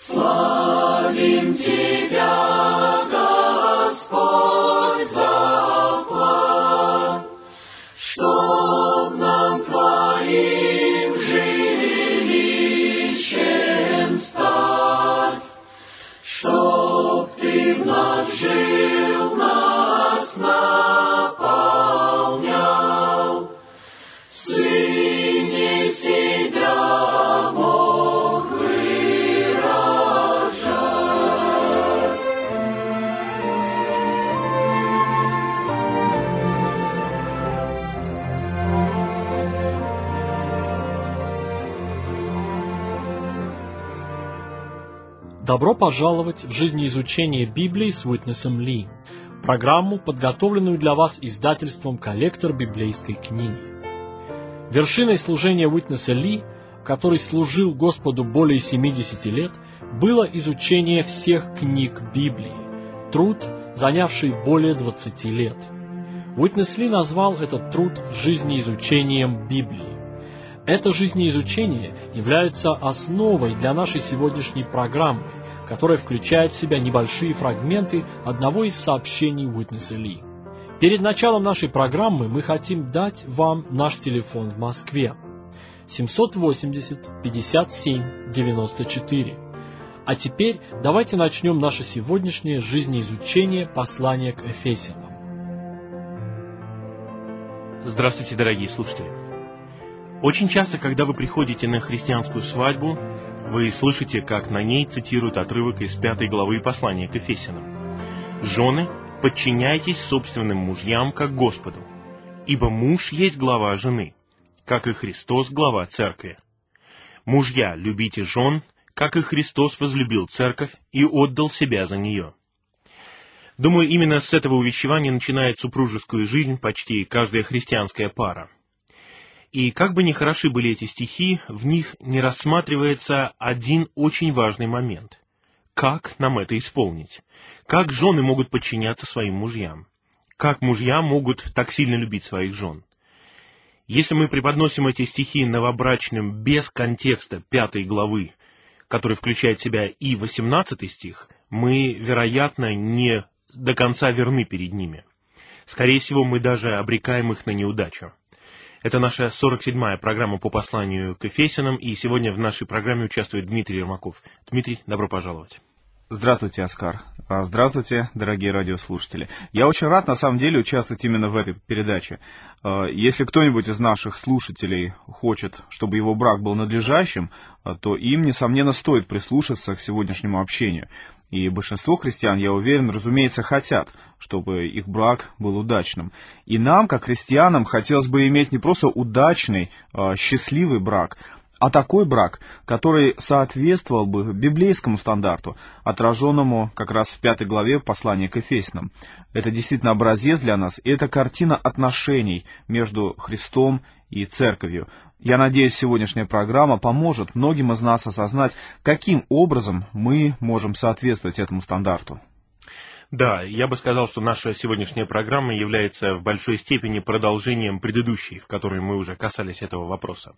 Славим Тебя, Господь, за план, чтоб нам Твоим жилищем стать, чтоб Ты в нас жил, нас наполнял, в Сыне себя мог выражать. Добро пожаловать в жизнеизучение Библии с Уитнесом Ли, программу, подготовленную для вас издательством «Коллектор библейской книги». Вершиной служения Уитнеса Ли, который служил Господу более 70 лет, было изучение всех книг Библии, труд, занявший более 20 лет. Уитнес Ли назвал этот труд жизнеизучением Библии. Это жизнеизучение является основой для нашей сегодняшней программы, которая включает в себя небольшие фрагменты одного из сообщений Уитнеса Ли. Перед началом нашей программы мы хотим дать вам наш телефон в Москве 780-57-94. А теперь давайте начнем наше сегодняшнее жизнеизучение послания к Ефесянам. Здравствуйте, дорогие слушатели! Очень часто, когда вы приходите на христианскую свадьбу, вы слышите, как на ней цитируют отрывок из 5 главы послания к Ефесянам. «Жены, подчиняйтесь собственным мужьям, как Господу, ибо муж есть глава жены, как и Христос глава церкви. Мужья, любите жен, как и Христос возлюбил церковь и отдал себя за нее». Думаю, именно с этого увещевания начинает супружескую жизнь почти каждая христианская пара. И как бы ни хороши были эти стихи, в них не рассматривается один очень важный момент. Как нам это исполнить? Как жены могут подчиняться своим мужьям? Как мужья могут так сильно любить своих жен? Если мы преподносим эти стихи новобрачным без контекста 5 главы, который включает в себя и 18 стих, мы, вероятно, не до конца верны перед ними. Скорее всего, мы даже обрекаем их на неудачу. Это наша 47-я программа по посланию к Ефесянам, и сегодня в нашей программе участвует Дмитрий Ермаков. Дмитрий, добро пожаловать. Здравствуйте, Оскар. Здравствуйте, дорогие радиослушатели. Я очень рад, на самом деле, участвовать именно в этой передаче. Если кто-нибудь из наших слушателей хочет, чтобы его брак был надлежащим, то им, несомненно, стоит прислушаться к сегодняшнему общению. И большинство христиан, я уверен, разумеется, хотят, чтобы их брак был удачным. И нам, как христианам, хотелось бы иметь не просто удачный, счастливый брак, а такой брак, который соответствовал бы библейскому стандарту, отраженному как раз в 5 главе послания к Ефесянам. Это действительно образец для нас, и это картина отношений между Христом и Церковью. Я надеюсь, сегодняшняя программа поможет многим из нас осознать, каким образом мы можем соответствовать этому стандарту. Да, я бы сказал, что наша сегодняшняя программа является в большой степени продолжением предыдущей, в которой мы уже касались этого вопроса.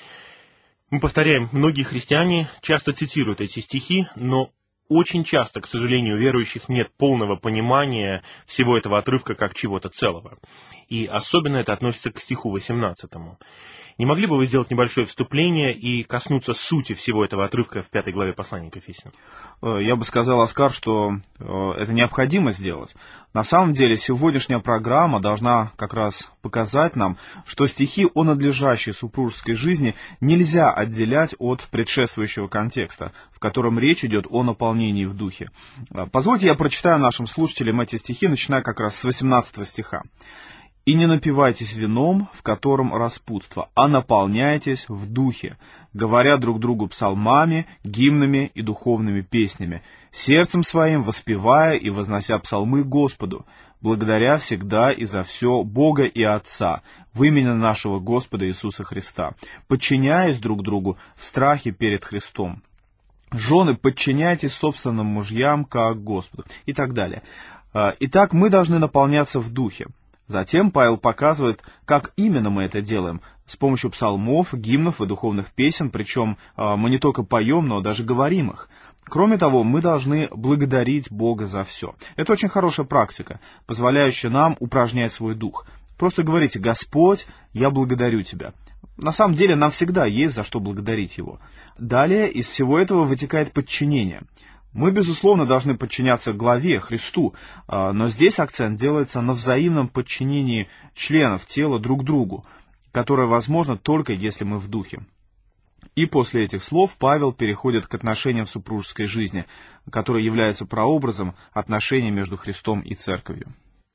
Мы повторяем, многие христиане часто цитируют эти стихи, но очень часто, к сожалению, у верующих нет полного понимания всего этого отрывка как чего-то целого. И особенно это относится к стиху 18. Не могли бы вы сделать небольшое вступление и коснуться сути всего этого отрывка в 5 главе послания к Ефесянам? Я бы сказал, Оскар, что это необходимо сделать. На самом деле, сегодняшняя программа должна как раз показать нам, что стихи о надлежащей супружеской жизни нельзя отделять от предшествующего контекста, в котором речь идет о наполнении в духе. Позвольте, я прочитаю нашим слушателям эти стихи, начиная как раз с 18 стиха. «И не напивайтесь вином, в котором распутство, а наполняйтесь в духе, говоря друг другу псалмами, гимнами и духовными песнями, сердцем своим воспевая и вознося псалмы Господу, благодаря всегда и за все Бога и Отца, в имени нашего Господа Иисуса Христа, подчиняясь друг другу в страхе перед Христом. Жены, подчиняйтесь собственным мужьям, как Господу», и так далее. Итак, мы должны наполняться в духе. Затем Павел показывает, как именно мы это делаем. с помощью псалмов, гимнов и духовных песен, причем мы не только поем, но даже говорим их. Кроме того, мы должны благодарить Бога за все. Это очень хорошая практика, позволяющая нам упражнять свой дух. Просто говорите: «Господь, я благодарю Тебя». На самом деле нам всегда есть за что благодарить Его. Далее из всего этого вытекает подчинение. Мы, безусловно, должны подчиняться главе, Христу, но здесь акцент делается на взаимном подчинении членов тела друг другу, которое возможно только если мы в духе. И после этих слов Павел переходит к отношениям в супружеской жизни, которые являются прообразом отношений между Христом и Церковью.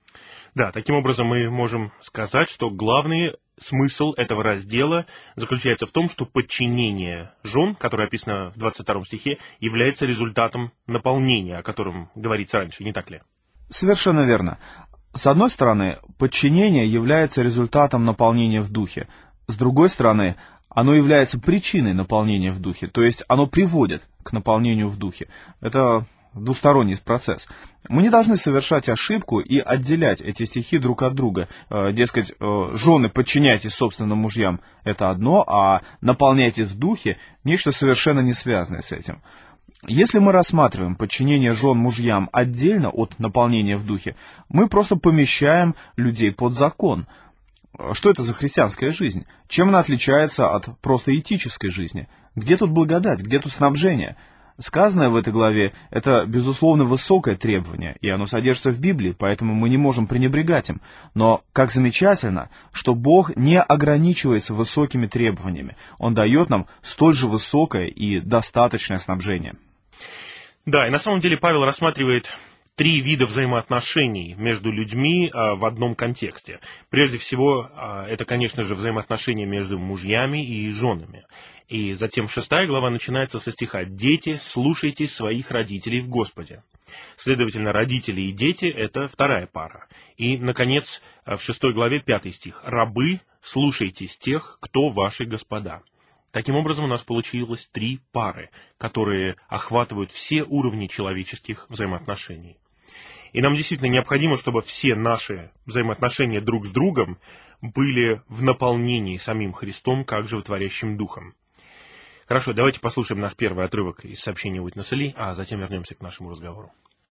Да, таким образом мы можем сказать, что главный смысл этого раздела заключается в том, что подчинение жен, которое описано в 22 стихе, является результатом наполнения, о котором говорится раньше, не так ли? Совершенно верно. С одной стороны, подчинение является результатом наполнения в духе. С другой стороны, оно является причиной наполнения в духе, то есть оно приводит к наполнению в духе. Это двусторонний процесс. Мы не должны совершать ошибку и отделять эти стихи друг от друга. Дескать, жены, подчиняйтесь собственным мужьям, это одно, а наполняйтесь в духе, нечто совершенно не связанное с этим. Если мы рассматриваем подчинение жен мужьям отдельно от наполнения в духе, мы просто помещаем людей под закон. Что это за христианская жизнь? Чем она отличается от просто этической жизни? Где тут благодать, где тут снабжение? Сказанное в этой главе – это, безусловно, высокое требование, и оно содержится в Библии, поэтому мы не можем пренебрегать им. Но как замечательно, что Бог не ограничивается высокими требованиями. Он дает нам столь же высокое и достаточное снабжение. Да, и на самом деле Павел рассматривает 3 вида взаимоотношений между людьми в одном контексте. Прежде всего, это, конечно же, взаимоотношения между мужьями и женами. И затем 6 глава начинается со стиха «Дети, слушайтесь своих родителей в Господе». Следовательно, родители и дети – это вторая пара. И, наконец, в 6 главе 5 стих «Рабы, слушайтесь тех, кто ваши господа». Таким образом, у нас получилось 3 пары, которые охватывают все уровни человеческих взаимоотношений. И нам действительно необходимо, чтобы все наши взаимоотношения друг с другом были в наполнении самим Христом, как животворящим Духом. Хорошо, давайте послушаем наш первый отрывок из сообщения Уитнеса Ли, а затем вернемся к нашему разговору.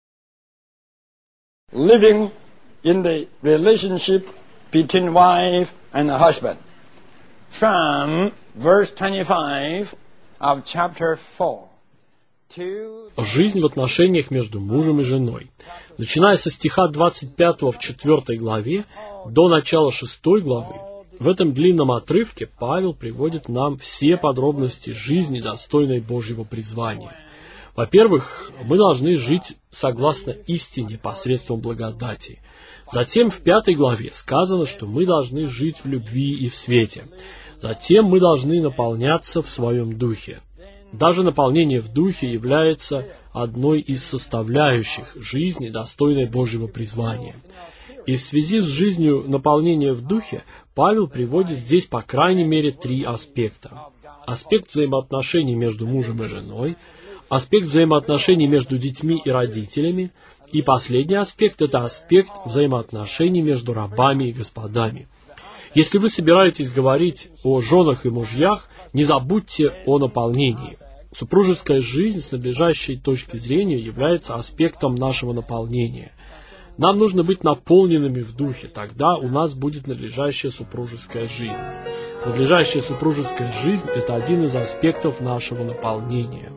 Living in the relationship between wife and husband. From verse 25 of chapter 4. Жизнь в отношениях между мужем и женой. Начиная со стиха 25 в 4 главе до начала 6 главы, в этом длинном отрывке Павел приводит нам все подробности жизни, достойной Божьего призвания. Во-первых, мы должны жить согласно истине посредством благодати. Затем в 5 главе сказано, что мы должны жить в любви и в свете. Затем мы должны наполняться в своем духе. Даже наполнение в духе является одной из составляющих жизни, достойной Божьего призвания. И в связи с жизнью наполнения в духе Павел приводит здесь по крайней мере 3 аспекта. Аспект взаимоотношений между мужем и женой, аспект взаимоотношений между детьми и родителями, и последний аспект – это аспект взаимоотношений между рабами и господами. Если вы собираетесь говорить о женах и мужьях, не забудьте о наполнении. Супружеская жизнь с надлежащей точки зрения является аспектом нашего наполнения. Нам нужно быть наполненными в духе, тогда у нас будет надлежащая супружеская жизнь. Надлежащая супружеская жизнь – это один из аспектов нашего наполнения.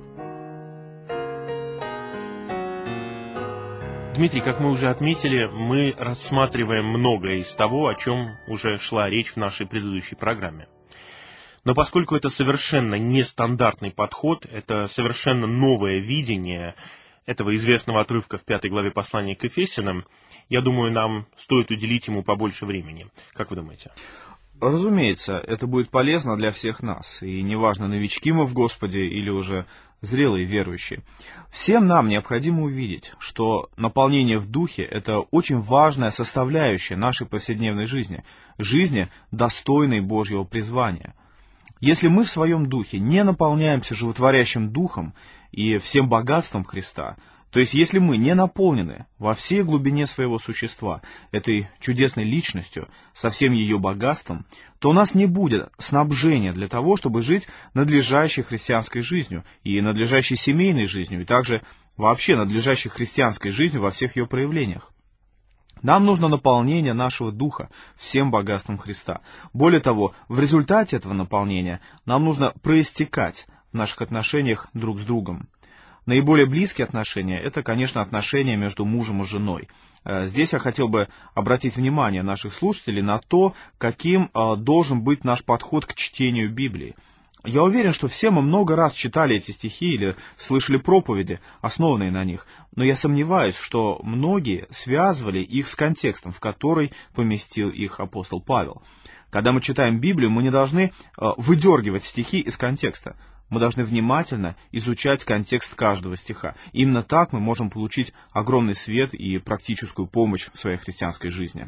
Дмитрий, как мы уже отметили, мы рассматриваем многое из того, о чем уже шла речь в нашей предыдущей программе. Но поскольку это совершенно нестандартный подход, это совершенно новое видение этого известного отрывка в 5 главе послания к Ефесянам, я думаю, нам стоит уделить ему побольше времени. Как вы думаете? Разумеется, это будет полезно для всех нас, и неважно, новички мы в Господе или уже зрелые верующие. Всем нам необходимо увидеть, что наполнение в духе – это очень важная составляющая нашей повседневной жизни, достойной Божьего призвания. Если мы в своем духе не наполняемся животворящим Духом и всем богатством Христа, То есть, если мы не наполнены во всей глубине своего существа этой чудесной личностью, со всем ее богатством, то у нас не будет снабжения для того, чтобы жить надлежащей христианской жизнью и надлежащей семейной жизнью, и также вообще надлежащей христианской жизнью во всех ее проявлениях. Нам нужно наполнение нашего духа всем богатством Христа. Более того, в результате этого наполнения нам нужно проистекать в наших отношениях друг с другом. Наиболее близкие отношения – это, конечно, отношения между мужем и женой. Здесь я хотел бы обратить внимание наших слушателей на то, каким должен быть наш подход к чтению Библии. Я уверен, что все мы много раз читали эти стихи или слышали проповеди, основанные на них, но я сомневаюсь, что многие связывали их с контекстом, в который поместил их апостол Павел. Когда мы читаем Библию, мы не должны выдергивать стихи из контекста. Мы должны внимательно изучать контекст каждого стиха. Именно так мы можем получить огромный свет и практическую помощь в своей христианской жизни.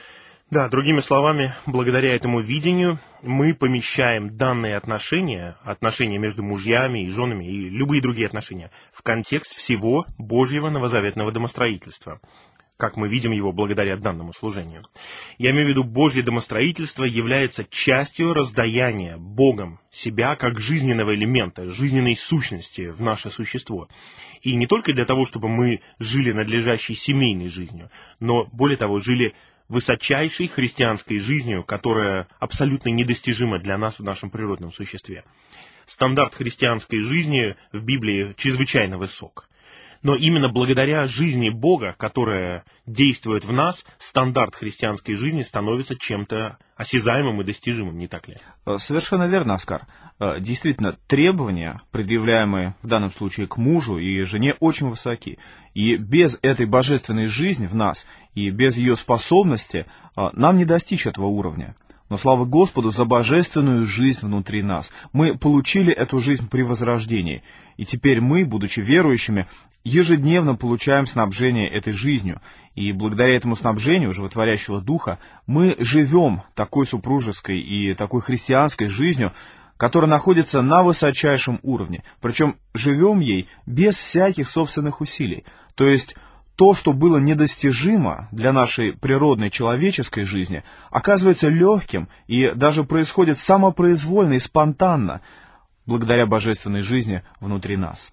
Да, другими словами, благодаря этому видению мы помещаем данные отношения между мужьями и женами и любые другие отношения в контекст всего Божьего новозаветного домостроительства, как мы видим его благодаря данному служению. Я имею в виду, Божье домостроительство является частью раздаяния Богом себя как жизненного элемента, жизненной сущности в наше существо. И не только для того, чтобы мы жили надлежащей семейной жизнью, но, более того, жили высочайшей христианской жизнью, которая абсолютно недостижима для нас в нашем природном существе. Стандарт христианской жизни в Библии чрезвычайно высок. Но именно благодаря жизни Бога, которая действует в нас, стандарт христианской жизни становится чем-то осязаемым и достижимым, не так ли? Совершенно верно, Оскар. Действительно, требования, предъявляемые в данном случае к мужу и жене, очень высоки. И без этой божественной жизни в нас, и без ее способности, нам не достичь этого уровня. Но слава Господу за божественную жизнь внутри нас. Мы получили эту жизнь при возрождении. И теперь мы, будучи верующими, ежедневно получаем снабжение этой жизнью. И благодаря этому снабжению животворящего духа мы живем такой супружеской и такой христианской жизнью, которая находится на высочайшем уровне. Причем живем ей без всяких собственных усилий. То есть то, что было недостижимо для нашей природной человеческой жизни, оказывается легким и даже происходит самопроизвольно и спонтанно, благодаря божественной жизни внутри нас.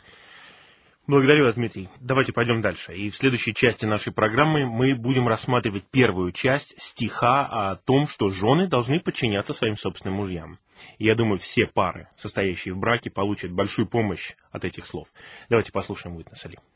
Благодарю вас, Дмитрий. Давайте пойдем дальше. И в следующей части нашей программы мы будем рассматривать первую часть стиха о том, что жены должны подчиняться своим собственным мужьям. И я думаю, все пары, состоящие в браке, получат большую помощь от этих слов. Давайте послушаем Уитнеса Ли.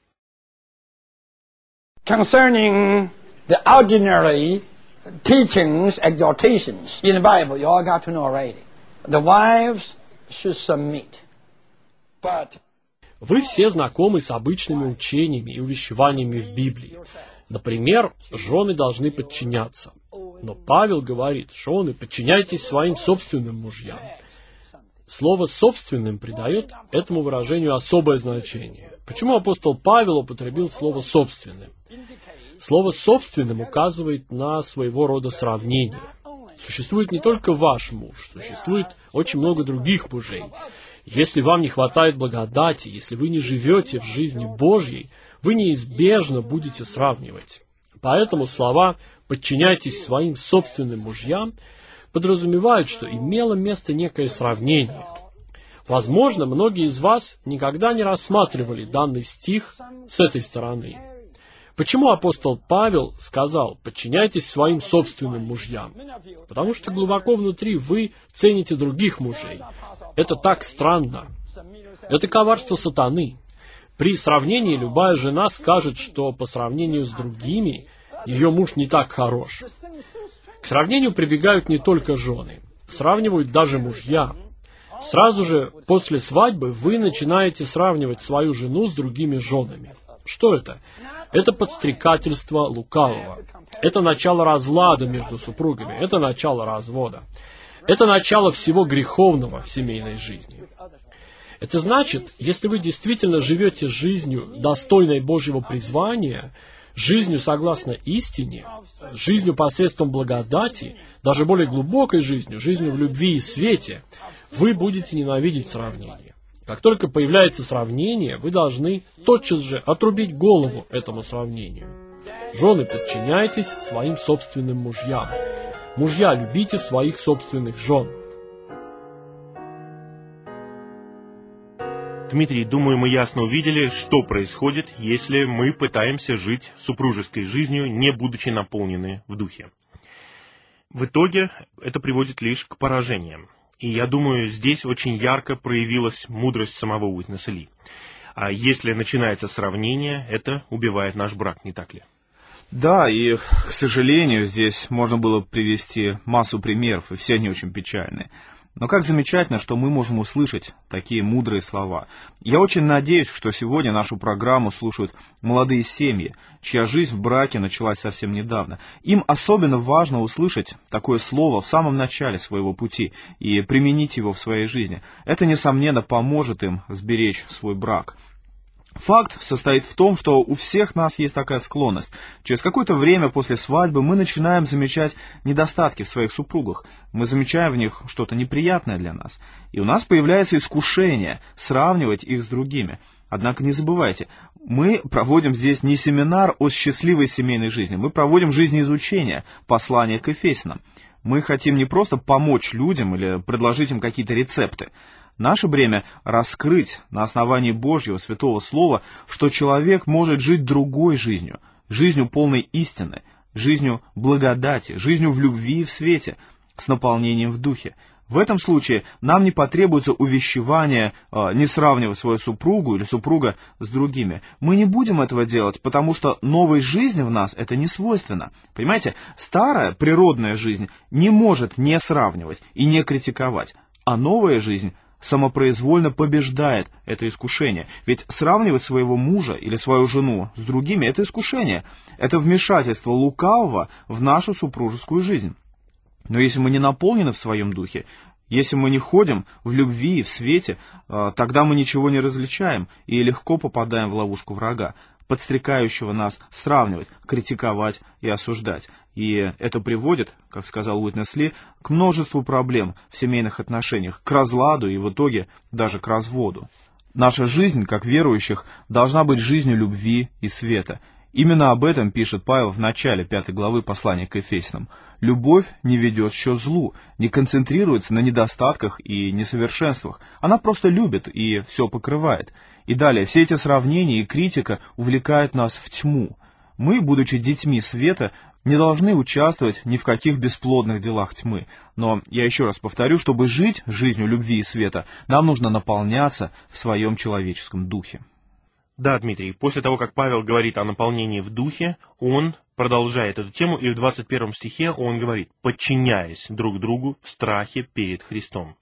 Concerning the ordinary teachings, exhortations in the Bible, you all got to know already. The wives should submit. But Вы все знакомы с обычными учениями и увещеваниями в Библии. Например, жены должны подчиняться. Но Павел говорит: жены, подчиняйтесь своим собственным мужьям. Слово «собственным» придает этому выражению особое значение. Почему апостол Павел употребил слово «собственным»? Слово «собственным» указывает на своего рода сравнение. Существует не только ваш муж, существует очень много других мужей. Если вам не хватает благодати, если вы не живете в жизни Божьей, вы неизбежно будете сравнивать. Поэтому слова «подчиняйтесь своим собственным мужьям» подразумевают, что имело место некое сравнение. Возможно, многие из вас никогда не рассматривали данный стих с этой стороны. Почему апостол Павел сказал «подчиняйтесь своим собственным мужьям»? Потому что глубоко внутри вы цените других мужей. Это так странно. Это коварство сатаны. При сравнении любая жена скажет, что по сравнению с другими ее муж не так хорош. К сравнению прибегают не только жены. Сравнивают даже мужья. Сразу же после свадьбы вы начинаете сравнивать свою жену с другими женами. Что это? Это подстрекательство лукавого. Это начало разлада между супругами. Это начало развода. Это начало всего греховного в семейной жизни. Это значит, если вы действительно живете жизнью, достойной Божьего призвания, жизнью согласно истине, жизнью посредством благодати, даже более глубокой жизнью, жизнью в любви и свете, вы будете ненавидеть сравнение. Как только появляется сравнение, вы должны тотчас же отрубить голову этому сравнению. Жены, подчиняйтесь своим собственным мужьям. Мужья, любите своих собственных жен. Дмитрий, думаю, мы ясно увидели, что происходит, если мы пытаемся жить супружеской жизнью, не будучи наполнены в духе. В итоге это приводит лишь к поражениям. И я думаю, здесь очень ярко проявилась мудрость самого Уитнеса Ли. А если начинается сравнение, это убивает наш брак, не так ли? Да, и, к сожалению, здесь можно было привести массу примеров, и все они очень печальные. Но как замечательно, что мы можем услышать такие мудрые слова. Я очень надеюсь, что сегодня нашу программу слушают молодые семьи, чья жизнь в браке началась совсем недавно. Им особенно важно услышать такое слово в самом начале своего пути и применить его в своей жизни. Это, несомненно, поможет им сберечь свой брак. Факт состоит в том, что у всех нас есть такая склонность. Через какое-то время после свадьбы мы начинаем замечать недостатки в своих супругах. Мы замечаем в них что-то неприятное для нас. И у нас появляется искушение сравнивать их с другими. Однако не забывайте, мы проводим здесь не семинар о счастливой семейной жизни. Мы проводим жизнеизучение послания к Ефесянам. Мы хотим не просто помочь людям или предложить им какие-то рецепты. Наше бремя раскрыть на основании Божьего Святого Слова, что человек может жить другой жизнью, жизнью полной истины, жизнью благодати, жизнью в любви и в свете, с наполнением в духе. В этом случае нам не потребуется увещевание не сравнивать свою супругу или супруга с другими. Мы не будем этого делать, потому что новой жизни в нас это не свойственно. Понимаете, старая природная жизнь не может не сравнивать и не критиковать, а новая жизнь самопроизвольно побеждает это искушение. Ведь сравнивать своего мужа или свою жену с другими – это искушение. Это вмешательство лукавого в нашу супружескую жизнь. Но если мы не наполнены в своем духе, если мы не ходим в любви и в свете, тогда мы ничего не различаем и легко попадаем в ловушку врага, подстрекающего нас сравнивать, критиковать и осуждать. И это приводит, как сказал Уитнес Ли, к множеству проблем в семейных отношениях, к разладу и в итоге даже к разводу. Наша жизнь, как верующих, должна быть жизнью любви и света. Именно об этом пишет Павел в начале 5 главы послания к Ефесянам. Любовь не ведет счет злу, не концентрируется на недостатках и несовершенствах. Она просто любит и все покрывает. И далее, все эти сравнения и критика увлекают нас в тьму. Мы, будучи детьми света, не должны участвовать ни в каких бесплодных делах тьмы. Но я еще раз повторю, чтобы жить жизнью любви и света, нам нужно наполняться в своем человеческом духе. Да, Дмитрий, после того, как Павел говорит о наполнении в духе, он продолжает эту тему, и в 21 стихе он говорит: «подчиняясь друг другу в страхе перед Христом».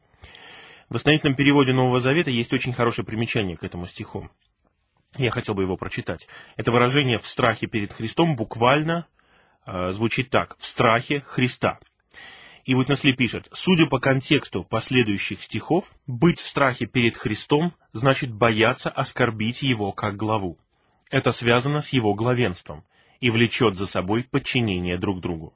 В восстановительном переводе Нового Завета есть очень хорошее примечание к этому стиху. Я хотел бы его прочитать. Это выражение «в страхе перед Христом» буквально звучит так: «в страхе Христа». И Уитнес Ли пишет: судя по контексту последующих стихов, быть в страхе перед Христом значит бояться оскорбить Его как главу. Это связано с Его главенством и влечет за собой подчинение друг другу.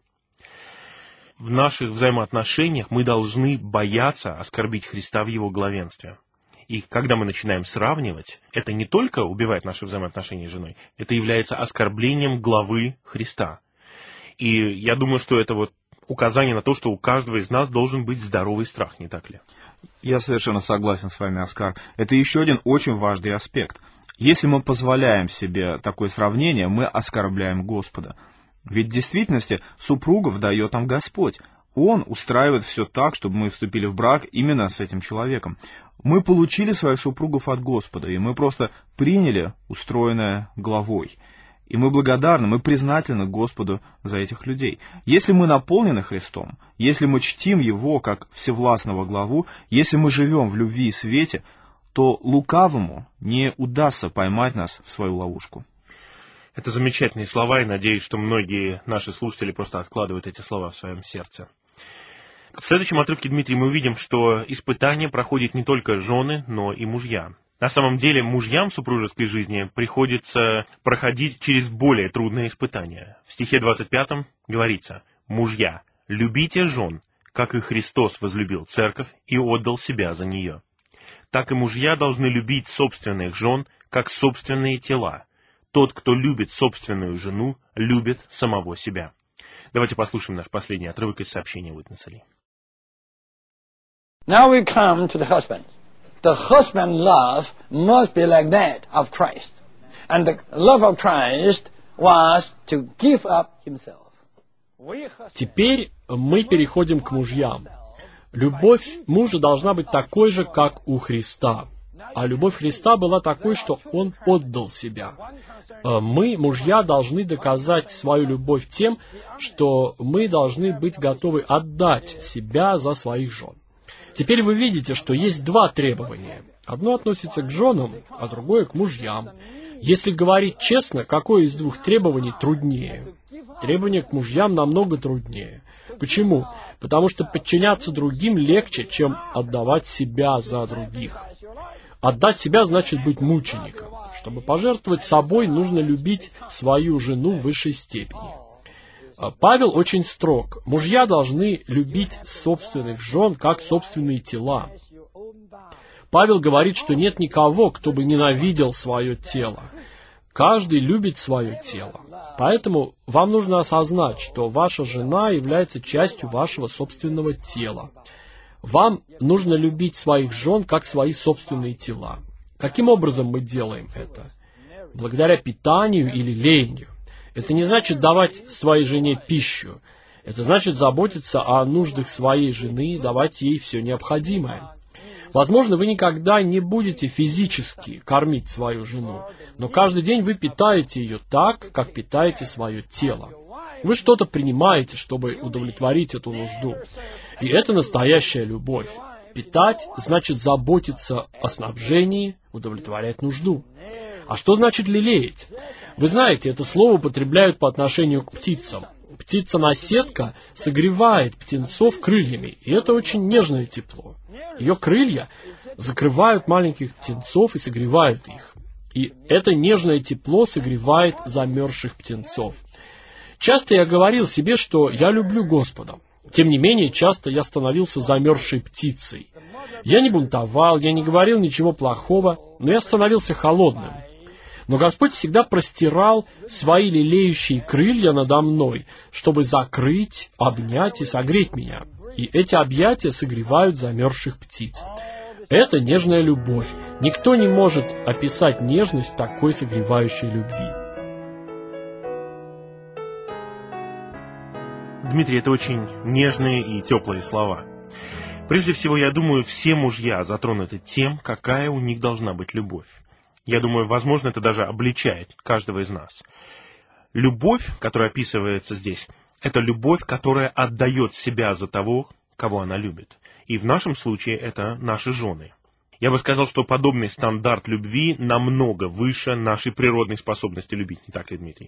В наших взаимоотношениях мы должны бояться оскорбить Христа в Его главенстве. И когда мы начинаем сравнивать, это не только убивает наши взаимоотношения с женой, это является оскорблением главы Христа. И я думаю, что это вот указание на то, что у каждого из нас должен быть здоровый страх, не так ли? Я совершенно согласен с вами, Оскар. Это еще один очень важный аспект. Если мы позволяем себе такое сравнение, мы оскорбляем Господа. Ведь в действительности супругов дает нам Господь. Он устраивает все так, чтобы мы вступили в брак именно с этим человеком. Мы получили своих супругов от Господа, и мы просто приняли устроенное главой. И мы благодарны, мы признательны Господу за этих людей. Если мы наполнены Христом, если мы чтим Его как всевластного главу, если мы живем в любви и свете, то лукавому не удастся поймать нас в свою ловушку. Это замечательные слова, и надеюсь, что многие наши слушатели просто откладывают эти слова в своем сердце. В следующем отрывке, Дмитрий, мы увидим, что испытания проходят не только жены, но и мужья. На самом деле, мужьям в супружеской жизни приходится проходить через более трудные испытания. В стихе 25 говорится: «Мужья, любите жен, как и Христос возлюбил церковь и отдал себя за нее». так и мужья должны любить собственных жен, как собственные тела. Тот, кто любит собственную жену, любит самого себя. Давайте послушаем наш последний отрывок из сообщения Witness Lee. Now we come to the husband. The husband love must be like that of Christ. And the love of Christ was to give up himself. Теперь мы переходим к мужьям. Любовь мужа должна быть такой же, как у Христа. А любовь Христа была такой, что Он отдал себя. Мы, мужья, должны доказать свою любовь тем, что мы должны быть готовы отдать себя за своих жен. Теперь вы видите, что есть два требования. Одно относится к женам, а другое к мужьям. Если говорить честно, какое из двух требований труднее? Требование к мужьям намного труднее. Почему? Потому что подчиняться другим легче, чем отдавать себя за других. Отдать себя значит быть мучеником. Чтобы пожертвовать собой, нужно любить свою жену в высшей степени. Павел очень строг. Мужья должны любить собственных жен, как собственные тела. Павел говорит, что нет никого, кто бы ненавидел свое тело. Каждый любит свое тело. Поэтому вам нужно осознать, что ваша жена является частью вашего собственного тела. Вам нужно любить своих жен, как свои собственные тела. Каким образом мы делаем это? Благодаря питанию или ленью. Это не значит давать своей жене пищу. Это значит заботиться о нуждах своей жены и давать ей все необходимое. Возможно, вы никогда не будете физически кормить свою жену, но каждый день вы питаете ее так, как питаете свое тело. Вы что-то принимаете, чтобы удовлетворить эту нужду. И это настоящая любовь. Питать значит заботиться о снабжении, удовлетворять нужду. А что значит лелеять? Вы знаете, это слово употребляют по отношению к птицам. Птица-наседка согревает птенцов крыльями, и это очень нежное тепло. Ее крылья закрывают маленьких птенцов и согревают их. И это нежное тепло согревает замерзших птенцов. Часто я говорил себе, что я люблю Господа. Тем не менее, часто я становился замерзшей птицей. Я не бунтовал, я не говорил ничего плохого, но я становился холодным. Но Господь всегда простирал свои лелеющие крылья надо мной, чтобы закрыть, обнять и согреть меня. И эти объятия согревают замерзших птиц. Это нежная любовь. Никто не может описать нежность такой согревающей любви. Дмитрий, это очень нежные и теплые слова. Прежде всего, я думаю, все мужья затронуты тем, какая у них должна быть любовь. Я думаю, возможно, это даже обличает каждого из нас. Любовь, которая описывается здесь, это любовь, которая отдает себя за того, кого она любит. И в нашем случае это наши жены. Я бы сказал, что подобный стандарт любви намного выше нашей природной способности любить. Не так ли, Дмитрий?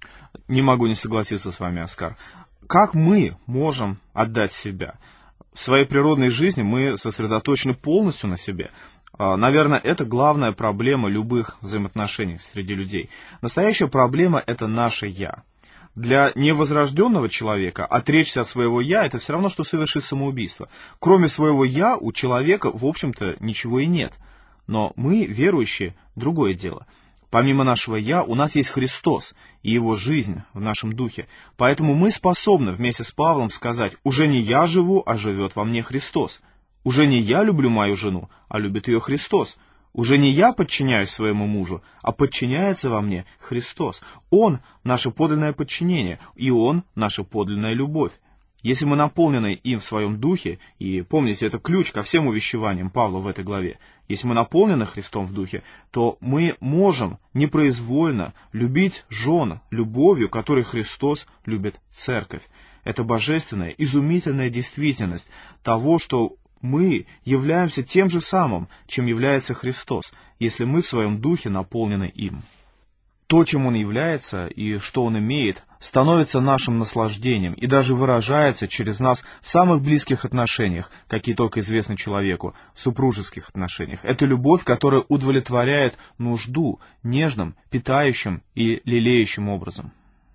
Не могу не согласиться с вами, Оскар. Как мы можем отдать себя? В своей природной жизни мы сосредоточены полностью на себе. Наверное, это главная проблема любых взаимоотношений среди людей. Настоящая проблема – это наше «я». Для невозрожденного человека отречься от своего «я» – это все равно, что совершить самоубийство. Кроме своего «я» у человека, в общем-то, ничего и нет. Но мы, верующие, другое дело. Помимо нашего «я» у нас есть Христос и Его жизнь в нашем духе. Поэтому мы способны вместе с Павлом сказать: «Уже не я живу, а живет во мне Христос». Уже не я люблю мою жену, а любит ее Христос. Уже не я подчиняюсь своему мужу, а подчиняется во мне Христос. Он — наше подлинное подчинение, и Он — наша подлинная любовь. Если мы наполнены им в своем духе, и помните, это ключ ко всем увещеваниям Павла в этой главе, если мы наполнены Христом в духе, то мы можем непроизвольно любить жен любовью, которой Христос любит церковь. Это божественная, изумительная действительность того, что мы являемся тем же самым, чем является Христос, если мы в своем духе наполнены им. То, чем Он является и что Он имеет, становится нашим наслаждением и даже выражается через нас в самых близких отношениях, какие только известны человеку, в супружеских отношениях. Это любовь, которая удовлетворяет нужду нежным, питающим и лелеющим образом.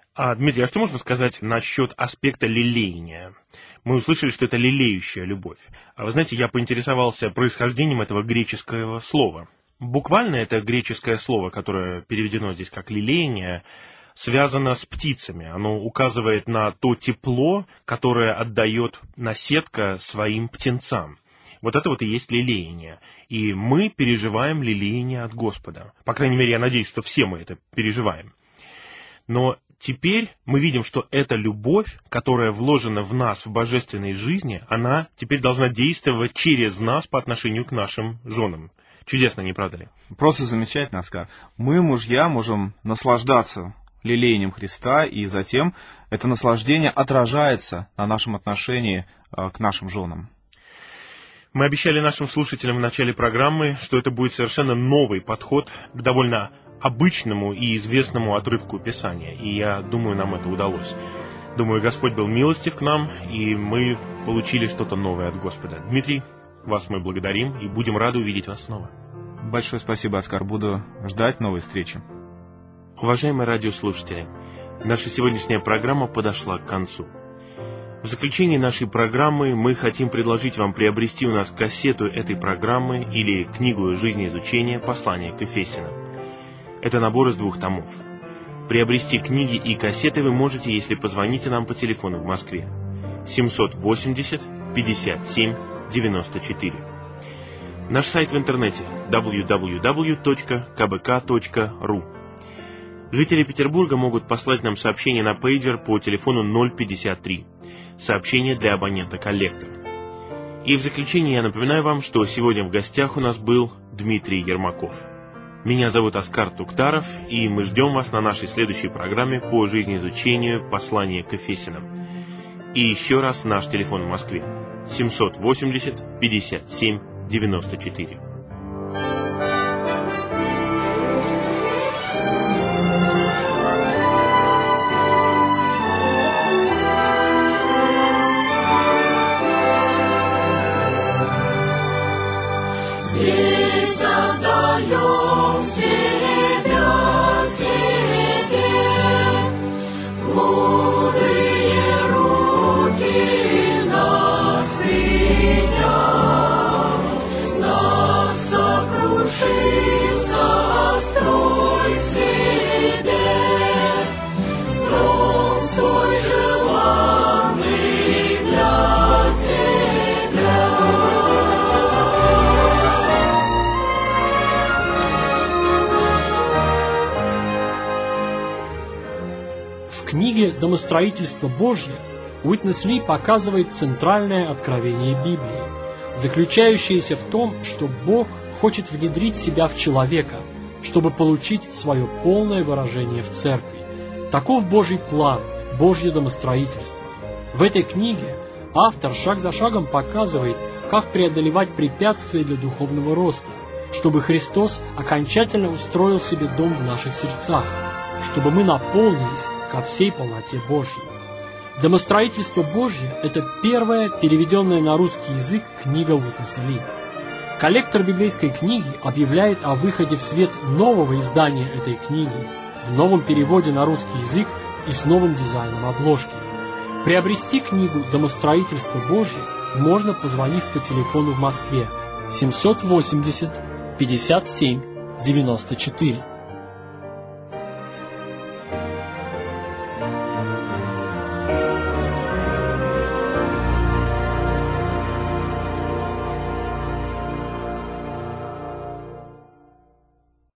Дмитрий, а что можно сказать насчет аспекта лелеяния? Мы услышали, что это лелеющая любовь. А вы знаете, я поинтересовался происхождением этого греческого слова. Буквально это греческое слово, которое переведено здесь как лелеяние, связано с птицами. Оно указывает на то тепло, которое отдает наседка своим птенцам. Вот это вот и есть лелеяние. И мы переживаем лелеяние от Господа. По крайней мере, я надеюсь, что все мы это переживаем. Но теперь мы видим, что эта любовь, которая вложена в нас в божественной жизни, она теперь должна действовать через нас по отношению к нашим женам. Чудесно, не правда ли? Просто замечательно, Оскар. Мы, мужья, можем наслаждаться лелеянием Христа, и затем это наслаждение отражается на нашем отношении к нашим женам. Мы обещали нашим слушателям в начале программы, что это будет совершенно новый подход к довольно обычному и известному отрывку Писания. И я думаю, нам это удалось. Думаю, Господь был милостив к нам, и мы получили что-то новое от Господа. Дмитрий, вас мы благодарим и будем рады увидеть вас снова. Большое спасибо, Оскар. Буду ждать новой встречи. Уважаемые радиослушатели, наша сегодняшняя программа подошла к концу. В заключении нашей программы мы хотим предложить вам приобрести у нас кассету этой программы или книгу жизнеизучения «Послание к Ефесянам». Это набор из 2 томов. Приобрести книги и кассеты вы можете, если позвоните нам по телефону в Москве. 780-57-94. Наш сайт в интернете www.kbk.ru. Жители Петербурга могут послать нам сообщение на пейджер по телефону 053. Сообщение для абонента «Коллектор». И в заключение я напоминаю вам, что сегодня в гостях у нас был Дмитрий Ермаков. Меня зовут Оскар Туктаров, и мы ждем вас на нашей следующей программе по жизнеизучению «Послание к Ефесянам». И еще раз наш телефон в Москве 780-57-94. Здесь отдаем себя Тебе, в мудрые руки нас приняв, нас сокруши, сострой себе, дом свой желанный для Тебя. В книге «Домостроительство Божье» Уитнес Ли показывает центральное откровение Библии, заключающееся в том, что Бог хочет внедрить себя в человека, чтобы получить свое полное выражение в церкви. Таков Божий план, Божье домостроительство. В этой книге автор шаг за шагом показывает, как преодолевать препятствия для духовного роста, чтобы Христос окончательно устроил себе дом в наших сердцах, чтобы мы наполнились ко всей полноте Божьей. «Домостроительство Божье» — это первая переведенная на русский язык книга Уитнеса Ли. Коллектор библейской книги объявляет о выходе в свет нового издания этой книги в новом переводе на русский язык и с новым дизайном обложки. Приобрести книгу «Домостроительство Божье» можно, позвонив по телефону в Москве 780 57 94.